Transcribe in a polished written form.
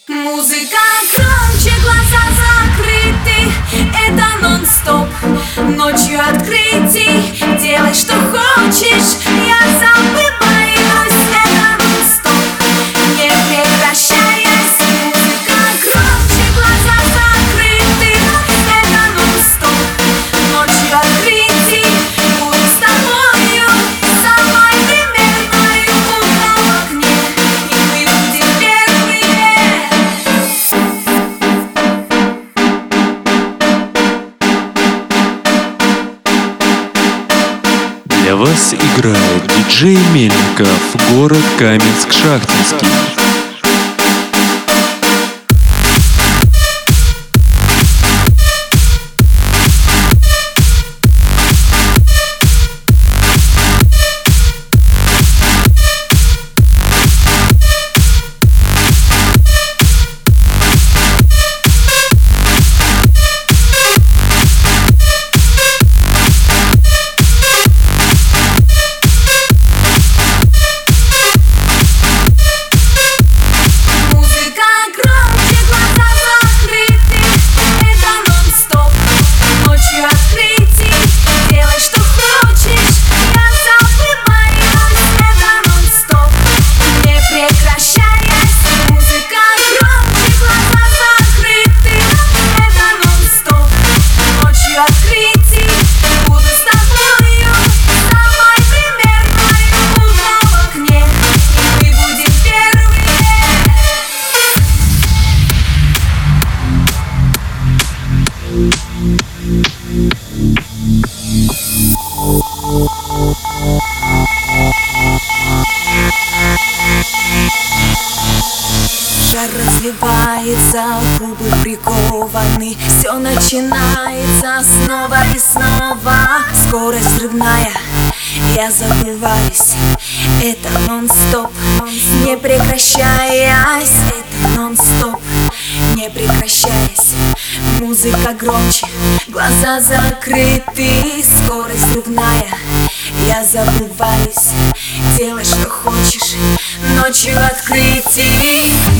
Музыка громче, глаза закрыты. Это нон-стоп, ночью открытий. Делай, что хочешь, я забываюсь. Это нон-стоп, не прекращаясь. Музыка громче, глаза закрыты. Это нон-стоп, ночью открытий. Буду с тобою, самой примерной. Утро в окне, и мы будем первые. Для вас играет диджей Мельников, город Каменск-Шахтинский. Музыка громче, глаза закрыты. Это нон-стоп, ночью открытий. Делай, что хочешь, я забываюсь. Это нон-стоп, не прекращаясь. Музыка громче, глаза закрыты. Это нон-стоп, ночью открытий. Буду с тобою, самой примерной. Утро в окне, и мы будем первые. Жар разливается, губы прикованы. Все начинается снова и снова. Скорость взрывная, я забываюсь. Это нон-стоп, не прекращаясь. Это нон-стоп, не прекращаясь. Музыка громче, глаза закрыты. Скорость взрывная, я забываюсь. Делай, что хочешь, ночью открытий.